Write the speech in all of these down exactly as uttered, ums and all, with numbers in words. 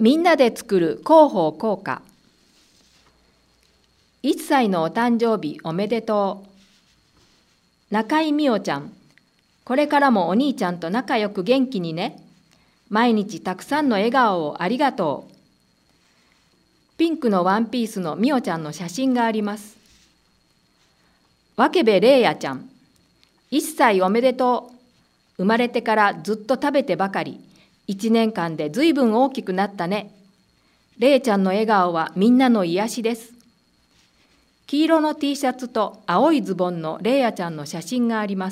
みんなで作る広報効果。いっさいのお誕生日おめでとう。中井美桜ちゃん、これからもお兄ちゃんと仲良く元気にね。毎日たくさんの笑顔をありがとう。ピンクのワンピースの美桜ちゃんの写真があります。分部玲也ちゃん、いっさいおめでとう。生まれてからずっと食べてばかり。いちねんかんでずいぶん大きくなったね。玲ちゃんの笑顔はみんなの癒しです。黄色の T シャツと青いズボンの玲也ちゃんの写真があります。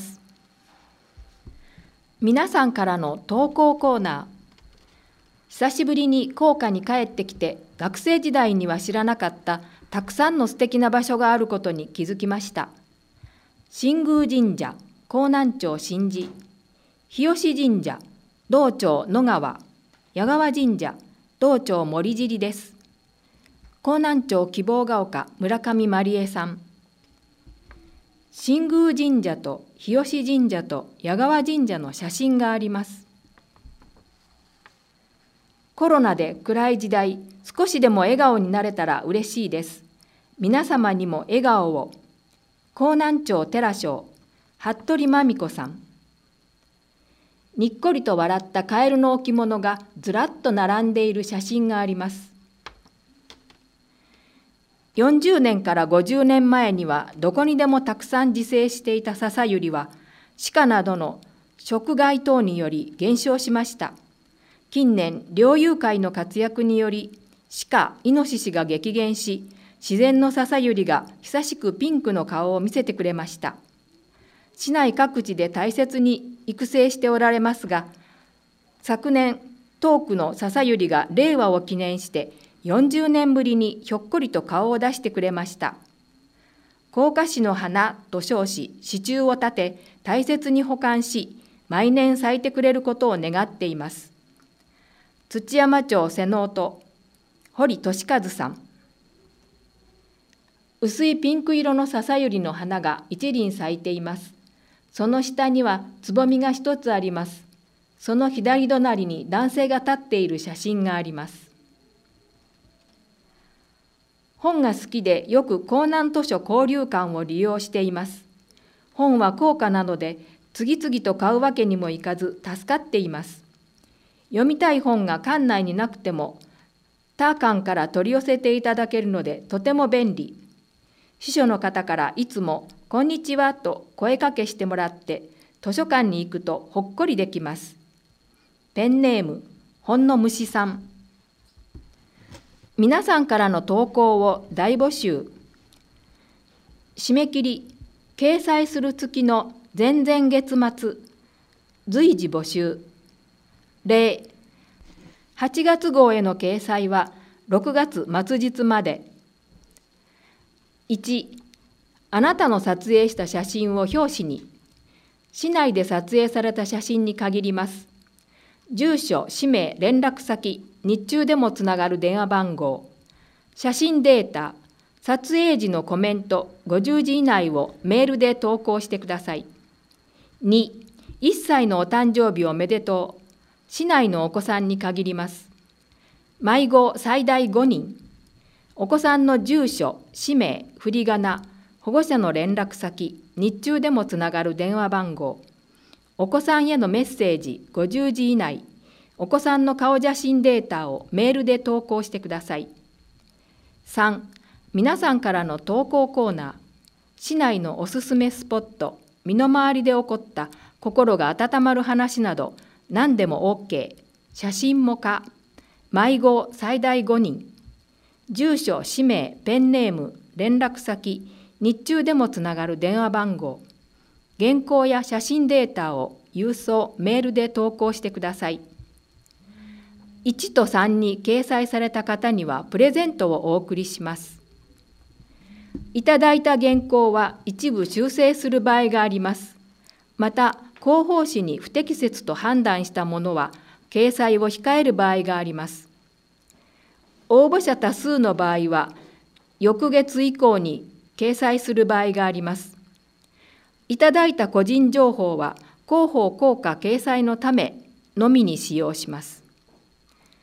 皆さんからの投稿コーナー。久しぶりに校歌に帰ってきて、学生時代には知らなかったたくさんの素敵な場所があることに気づきました。新宮神社、江南町新寺、日吉神社、道庁野川、矢川神社、道庁森尻です。江南町希望が丘村上まりえさん。新宮神社と日吉神社と矢川神社の写真があります。コロナで暗い時代、少しでも笑顔になれたら嬉しいです。皆様にも笑顔を。江南町寺庄、服部真美子さん。にっこりと笑ったカエルの置物がずらっと並んでいる写真があります。よんじゅうねんからごじゅうねんまえにはどこにでもたくさん自生していた笹百合は鹿などの食害等により減少しました。近年、猟友会の活躍により鹿、イノシシが激減し、自然の笹百合が久しくピンクの顔を見せてくれました。市内各地で大切に育成しておられますが、昨年、東区の笹百合が令和を記念してよんじゅうねんぶりにひょっこりと顔を出してくれました。甲賀市の花と称し、支柱を立て、大切に保管し、毎年咲いてくれることを願っています。土山町瀬能と堀俊和さん。薄いピンク色の笹百合の花が一輪咲いています。その下にはつぼみが一つあります。その左隣に男性が立っている写真があります。本が好きでよく江南図書交流館を利用しています。本は高価なので次々と買うわけにもいかず助かっています。読みたい本が館内になくても他館から取り寄せていただけるのでとても便利。司書の方からいつも「こんにちは」と声かけしてもらって図書館に行くとほっこりできます。ペンネームほんの虫さん。皆さんからの投稿を大募集。締め切り掲載する月の前々月末、随時募集。例はちがつ号への掲載はろくがつ末日まで。いち、あなたの撮影した写真を表紙に。市内で撮影された写真に限ります。住所、氏名、連絡先、日中でもつながる電話番号、写真データ、撮影時のコメントごじゅうじ以内をメールで投稿してください。に、いっさいのお誕生日おめでとう。市内のお子さんに限ります。迷子最大ごにん。お子さんの住所、氏名、振り仮名、保護者の連絡先、日中でもつながる電話番号、お子さんへのメッセージごじゅうじ以内、お子さんの顔写真データをメールで投稿してください。さん、皆さんからの投稿コーナー。市内のおすすめスポット、身の回りで起こった心が温まる話など、何でも OK、写真も可、迷子最大ごにん、住所、氏名、ペンネーム、連絡先、日中でもつながる電話番号、原稿や写真データを郵送、メールで投稿してください。いちとさんに掲載された方にはプレゼントをお送りします。いただいた原稿は一部修正する場合があります。また、広報誌に不適切と判断したものは掲載を控える場合があります。応募者多数の場合は、翌月以降に掲載する場合があります。いただいた個人情報は広報効果掲載のためのみに使用します。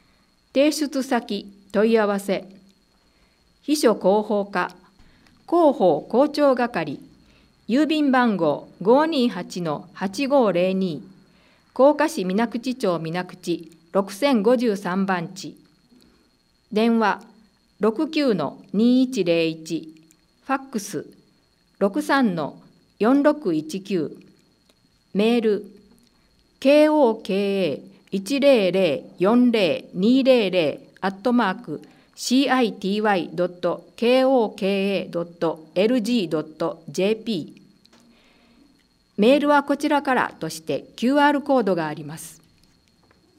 提出先問い合わせ秘書広報課広報広聴係郵便番号 ごーにーはちのはちごーぜろに 甲賀市水口町水口ろくせんごじゅうさんばんち電話 ろくきゅうのにいちぜろいち ファックス ろくさんのよんろくいちきゅうメール ケーオーケーエーいちぜろぜろよんぜろにぜろぜろ アットマーク シーアイティーワイドットケーオーケーエードットエルジードットジェーピー メールはこちらからとして キューアール コードがあります。